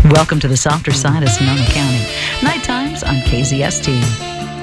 Welcome to the softer side of Sonoma County. Night times on KZST.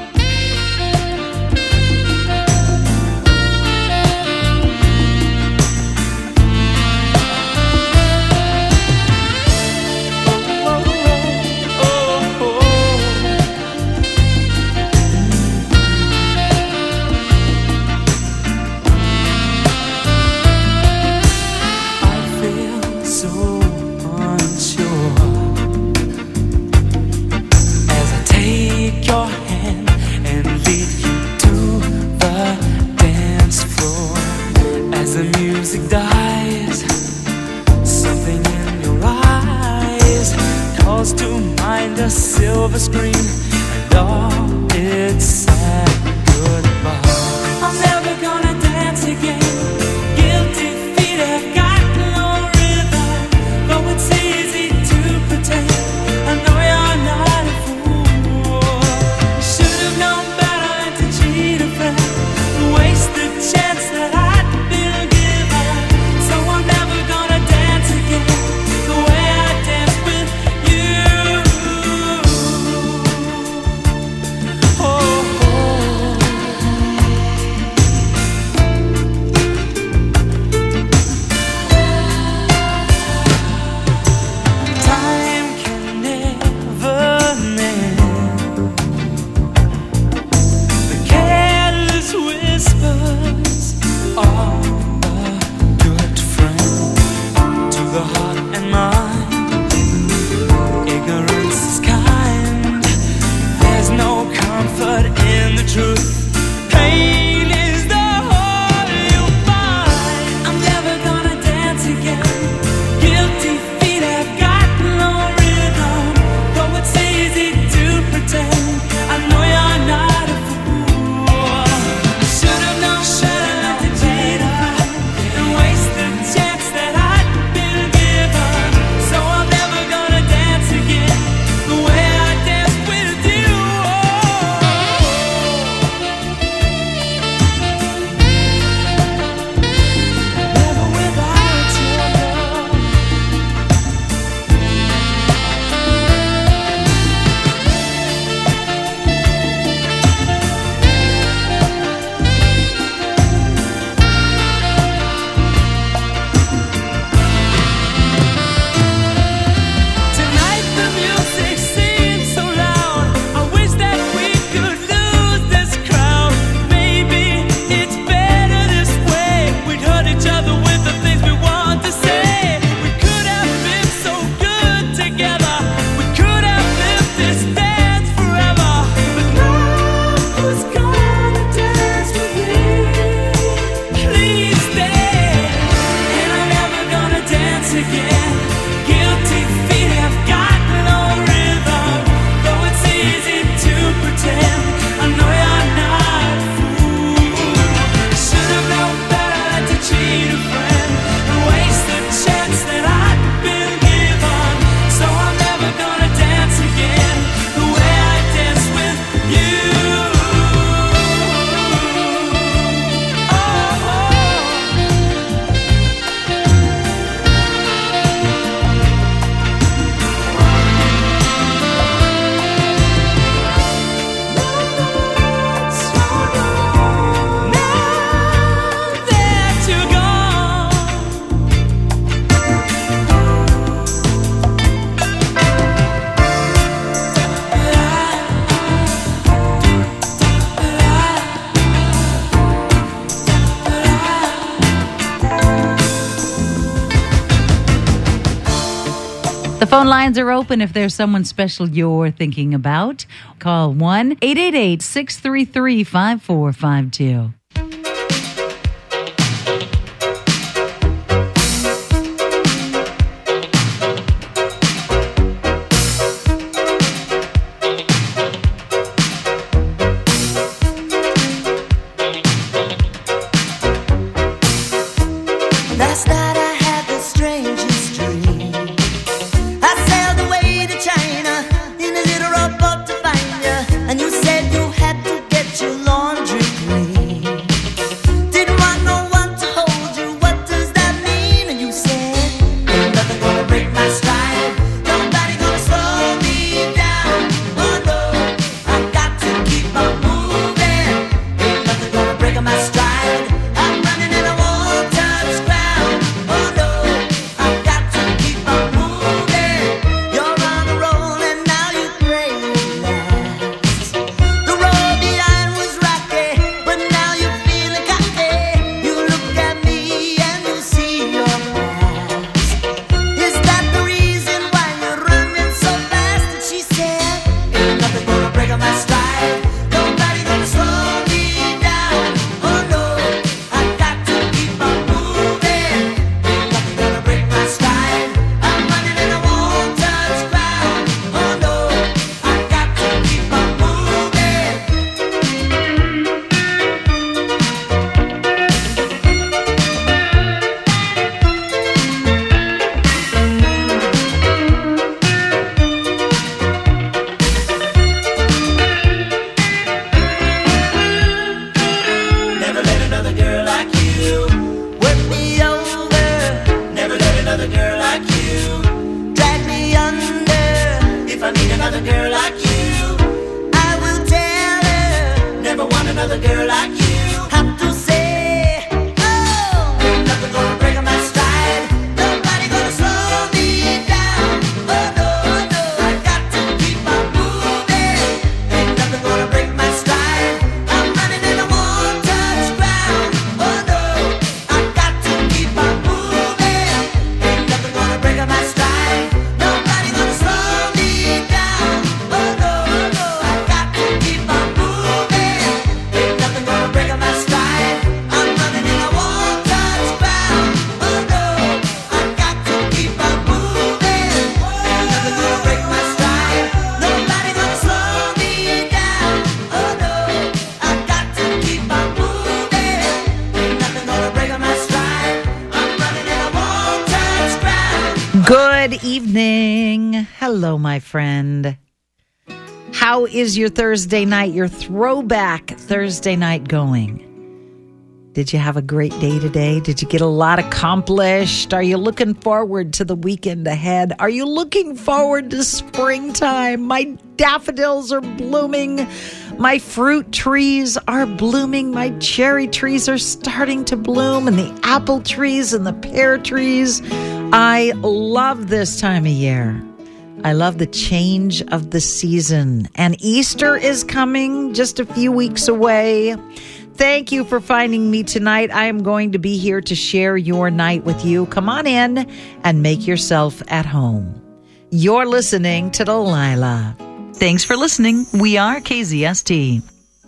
Silver screen and all its sad goodbye. I'm never gonna dance again. Guilty feet have got no rhythm, though it's easy to pretend. I know you're not a fool. You should have known better than to cheat a friend, waste the chance that I'd been given. So I'm never gonna dance again the way I danced with you. The phone lines are open if there's someone special you're thinking about. Call 1-888-633-5452. Last night I had the strangest dream. I sailed away to China in a little rowboat to find you, and you said you had to get your laundry clean. another girl like you. I will tell her, never want another girl like you. Have to say, oh, ain't nothing gonna break my stride. Nobody gonna slow me down. Oh no, no, I got to keep on moving. Ain't nothing gonna break my stride. I'm running and I won't touch ground. Oh no, I got to keep on moving. Ain't nothing gonna break my stride. Nobody gonna slow me down. Oh no, no, I got to keep on moving. Ain't nothing gonna break my stride. I'm running and I won't touch ground. Oh no, I got to keep on moving. Ain't nothing gonna break my stride. Nobody gonna slow me down. Oh no, I got to keep on moving. Ain't nothing gonna break my stride. I'm running and I won't touch ground. Good evening. Hello, my friend. How is your Thursday night, your throwback Thursday night going? Did you have a great day today? Did you get a lot accomplished? Are you looking forward to the weekend ahead? Are you looking forward to springtime? My daffodils are blooming. My fruit trees are blooming. My cherry trees are starting to bloom, and the apple trees and the pear trees. I love this time of year. I love the change of the season. And Easter is coming just a few weeks away. Thank you for finding me tonight. I am going to be here to share your night with you. Come on in and make yourself at home. You're listening to Delilah. Thanks for listening. We are KZST.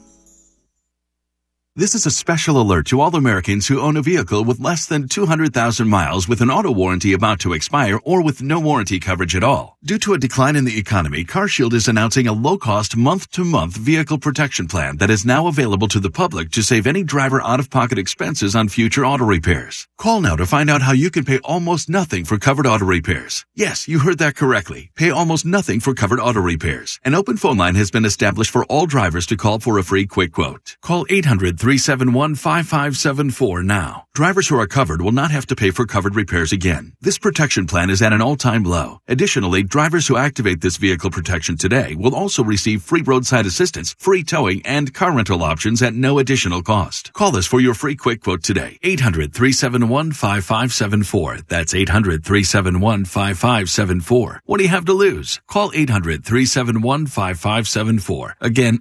This is a special alert to all Americans who own a vehicle with less than 200,000 miles with an auto warranty about to expire or with no warranty coverage at all. Due to a decline in the economy, CarShield is announcing a low-cost month-to-month vehicle protection plan that is now available to the public to save any driver out-of-pocket expenses on future auto repairs. Call now to find out how you can pay almost nothing for covered auto repairs. Yes, you heard that correctly. Pay almost nothing for covered auto repairs. An open phone line has been established for all drivers to call for a free quick quote. Call 800-371-5574 now. Drivers who are covered will not have to pay for covered repairs again. This protection plan is at an all-time low. Additionally, drivers who activate this vehicle protection today will also receive free roadside assistance, free towing, and car rental options at no additional cost. Call us for your free quick quote today. 800-371-5574. That's 800-371-5574. What do you have to lose? Call 800-371-5574. Again,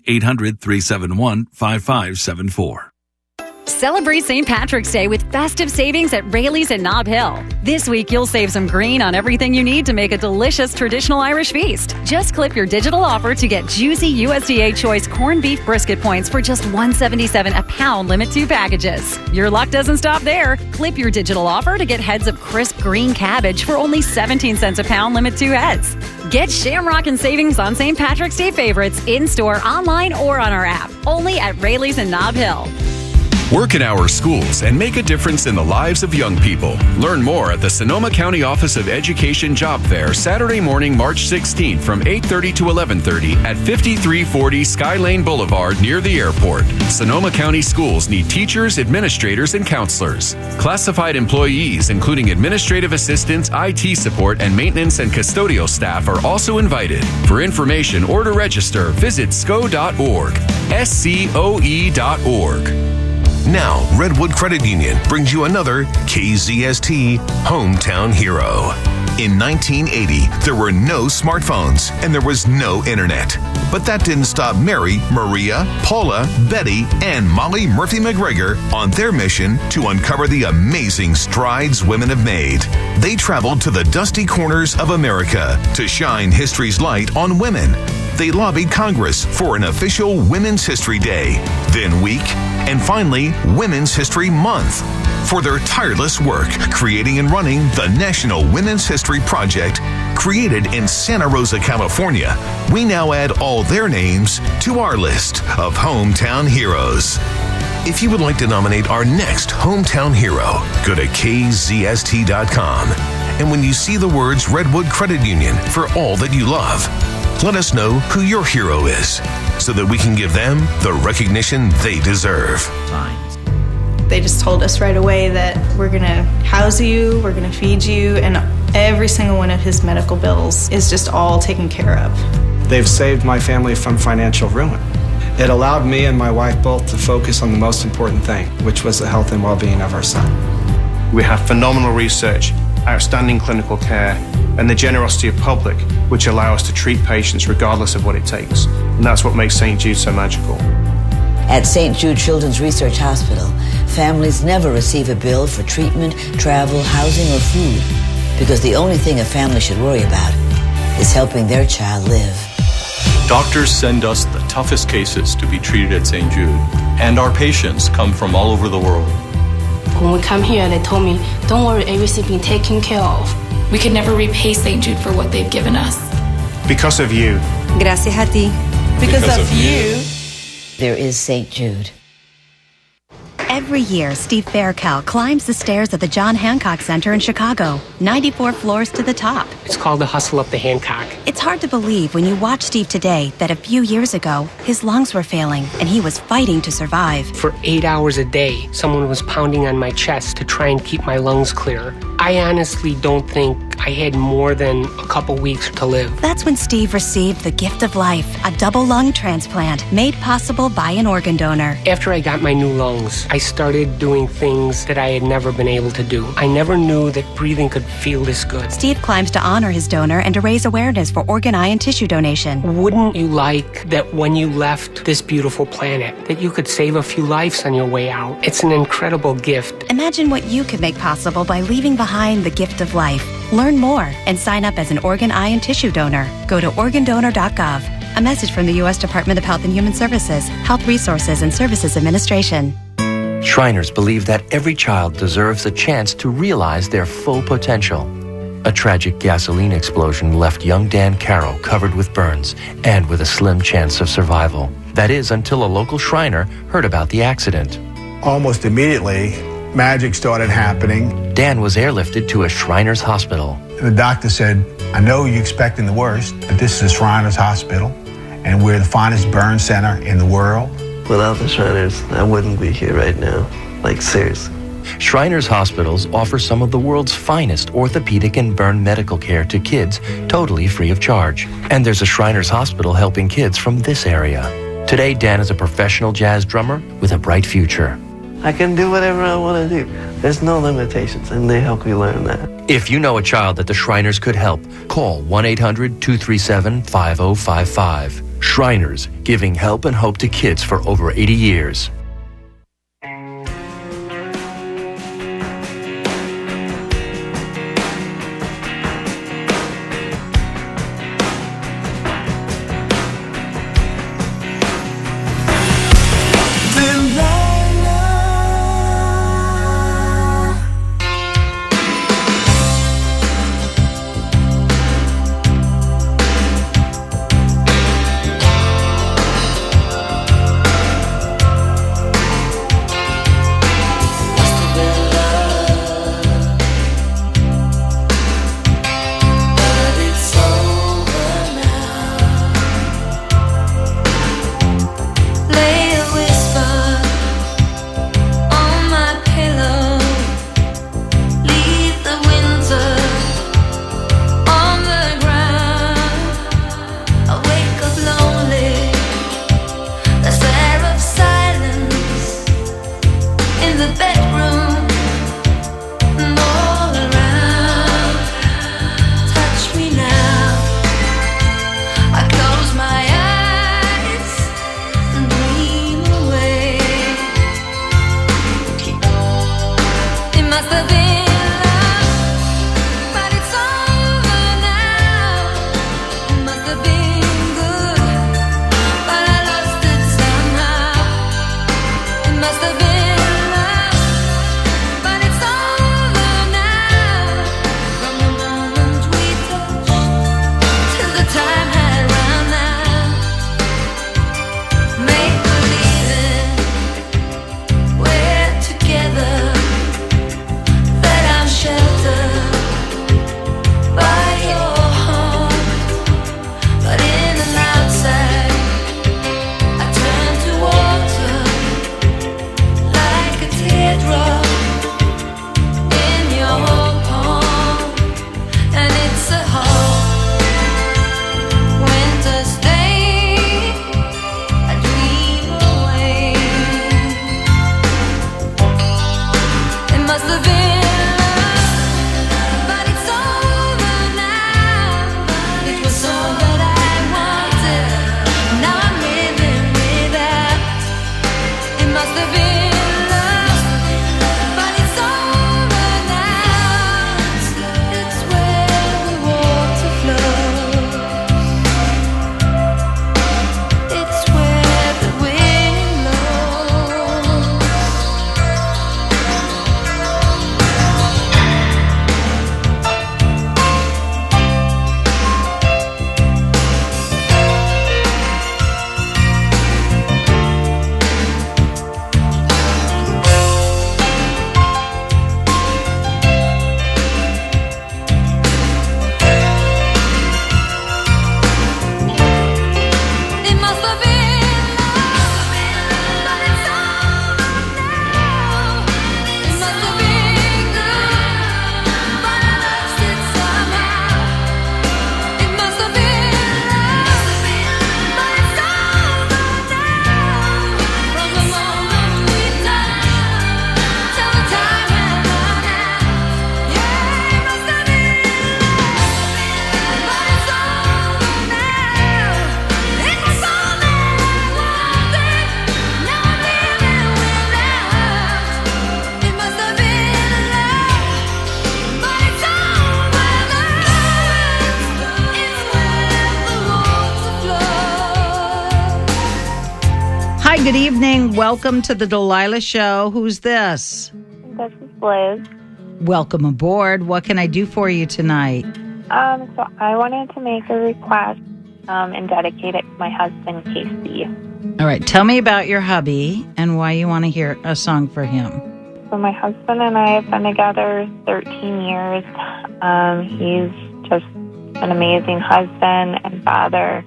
800-371-5574. Celebrate St. Patrick's Day with festive savings at Rayleigh's and Nob Hill. This week, you'll save some green on everything you need to make a delicious traditional Irish feast. Just clip your digital offer to get juicy USDA Choice corned beef brisket points for just $1.77 a pound, limit 2 packages. Your luck doesn't stop there. Clip your digital offer to get heads of crisp green cabbage for only 17 cents a pound, limit 2 heads. Get Shamrock and savings on St. Patrick's Day favorites in-store, online, or on our app. Only at Rayleigh's and Nob Hill. Work in our schools and make a difference in the lives of young people. Learn more at the Sonoma County Office of Education Job Fair, Saturday morning, March 16th from 8:30 to 11:30 at 5340 Skylane Boulevard near the airport. Sonoma County schools need teachers, administrators, and counselors. Classified employees, including administrative assistants, IT support, and maintenance and custodial staff are also invited. For information or to register, visit sco.org, SCOE.org. Now, Redwood Credit Union brings you another KZST Hometown Hero. In 1980, there were no smartphones and there was no internet. But that didn't stop Mary, Maria, Paula, Betty, and Molly Murphy McGregor on their mission to uncover the amazing strides women have made. They traveled to the dusty corners of America to shine history's light on women. They lobbied Congress for an official Women's History Day, then week, and finally, Women's History Month. For their tireless work creating and running the National Women's History Project, created in Santa Rosa, California, we now add all their names to our list of Hometown Heroes. If you would like to nominate our next Hometown Hero, go to kzst.com. And when you see the words Redwood Credit Union for all that you love, let us know who your hero is so that we can give them the recognition they deserve. They just told us right away that we're going to house you, we're going to feed you, and every single one of his medical bills is just all taken care of. They've saved my family from financial ruin. It allowed me and my wife both to focus on the most important thing, which was the health and well-being of our son. We have phenomenal research, outstanding clinical care, and the generosity of public, which allow us to treat patients regardless of what it takes. And that's what makes St. Jude so magical. At St. Jude Children's Research Hospital, families never receive a bill for treatment, travel, housing, or food, because the only thing a family should worry about is helping their child live. Doctors send us the toughest cases to be treated at St. Jude, and our patients come from all over the world. When we come here, they told me, don't worry, everything's been taken care of. We could never repay St. Jude for what they've given us. Because of you. Gracias a ti. Because of you. There is St. Jude. Every year, Steve Faircal climbs the stairs at the John Hancock Center in Chicago, 94 floors to the top. It's called the Hustle Up the Hancock. It's hard to believe when you watch Steve today that a few years ago, his lungs were failing and he was fighting to survive. For 8 hours a day, someone was pounding on my chest to try and keep my lungs clear. I honestly don't think I had more than a couple weeks to live. That's when Steve received the gift of life, a double lung transplant made possible by an organ donor. After I got my new lungs, I started doing things that I had never been able to do. I never knew that breathing could feel this good. Steve climbs to honor his donor and to raise awareness for organ, eye, and tissue donation. Wouldn't you like that when you left this beautiful planet, that you could save a few lives on your way out? It's an incredible gift. Imagine what you could make possible by leaving behind the gift of life. Learn more and sign up as an organ, eye, and tissue donor. Go to organdonor.gov. A message from the U.S. Department of Health and Human Services, Health Resources and Services Administration. Shriners believe that every child deserves a chance to realize their full potential. A tragic gasoline explosion left young Dan Carroll covered with burns and with a slim chance of survival. That is, until a local Shriner heard about the accident. Almost immediately, magic started happening. Dan was airlifted to a Shriners hospital. The doctor said, I know you're expecting the worst, but this is a Shriners hospital, and we're the finest burn center in the world. Without the Shriners, I wouldn't be here right now. Like, seriously. Shriners Hospitals offer some of the world's finest orthopedic and burn medical care to kids totally free of charge. And there's a Shriners Hospital helping kids from this area. Today, Dan is a professional jazz drummer with a bright future. I can do whatever I want to do. There's no limitations, and they help me learn that. If you know a child that the Shriners could help, call 1-800-237-5055. Shriners, giving help and hope to kids for over 80 years. good evening. Welcome to the Delilah Show. Who's this? This is Liz. Welcome aboard. What can I do for you tonight? So I wanted to make a request and dedicate it to my husband, Casey. All right. Tell me about your hubby and why you want to hear a song for him. So my husband and I have been together 13 years. He's just an amazing husband and father.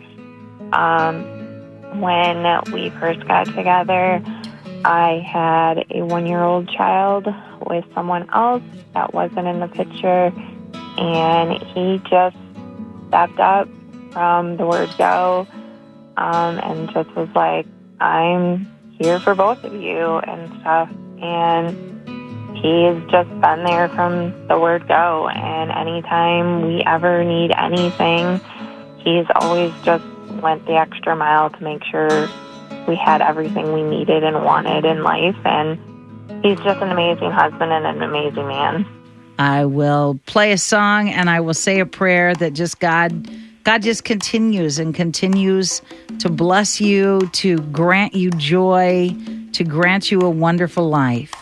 When we first got together, I had a 1-year-old child with someone else that wasn't in the picture, and he just stepped up from the word go and just was like, I'm here for both of you and stuff. And he's just been there from the word go, and anytime we ever need anything, he's always just went the extra mile to make sure we had everything we needed and wanted in life. And he's just an amazing husband and an amazing man. I will play a song and I will say a prayer that just God just continues to bless you, to grant you joy, to grant you a wonderful life.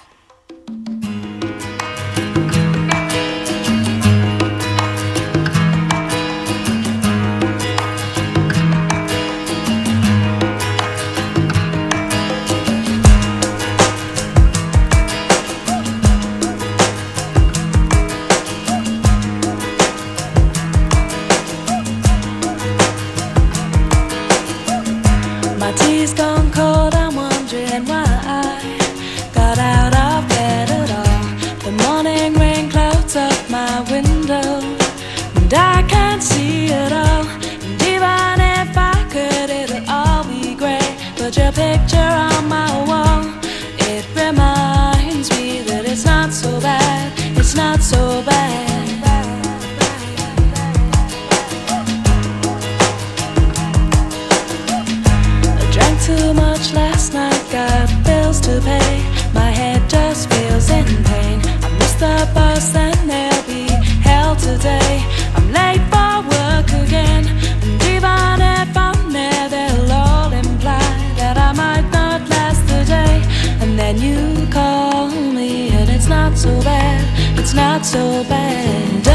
My tea's gone cold, I'm wondering why I got out of bed at all. The morning rain clouds up my window, and I can't see it all. And even if I could, it'll all be great. But your picture on my wall, it reminds me that it's not so bad, it's not so bad. Too much last night, got bills to pay. My head just feels in pain. I missed the bus and there'll be hell today. I'm late for work again, and even if I'm there, they'll all imply that I might not last the day. And then you call me, and it's not so bad, it's not so bad. And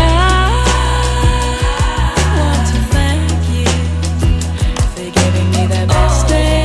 I want to thank you for giving me the best day.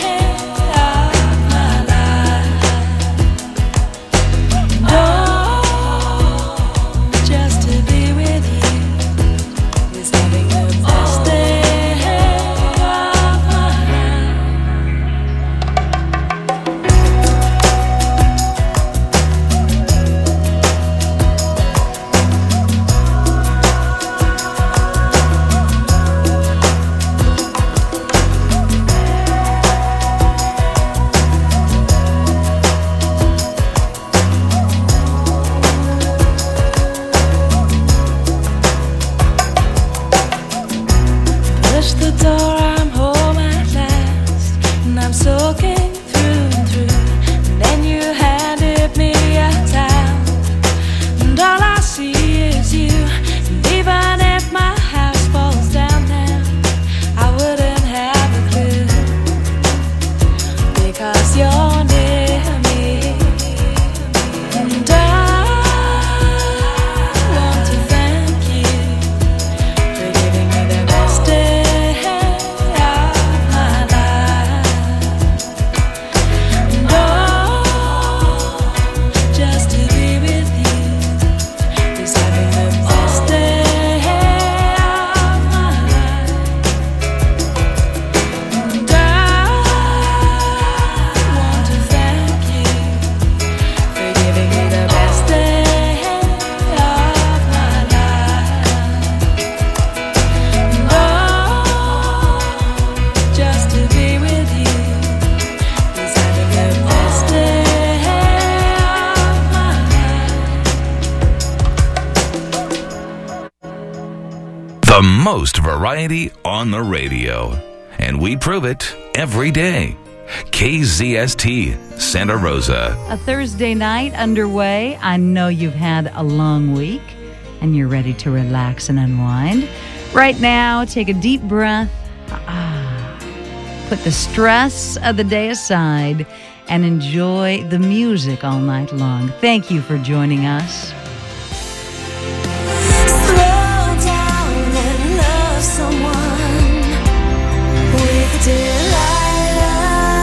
The most variety on the radio. And we prove it every day. KZST, Santa Rosa. A Thursday night underway. I know you've had a long week and you're ready to relax and unwind. Right now, take a deep breath. put the stress of the day aside and enjoy the music all night long. Thank you for joining us. Slow down and love someone with Delilah.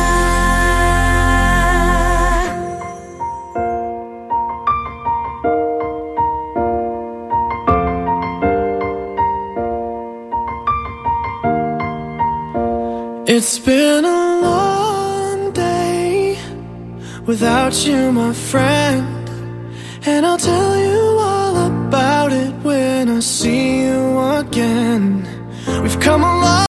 It's been a long day without you, my friend, and I'll tell you all about it when I see you again.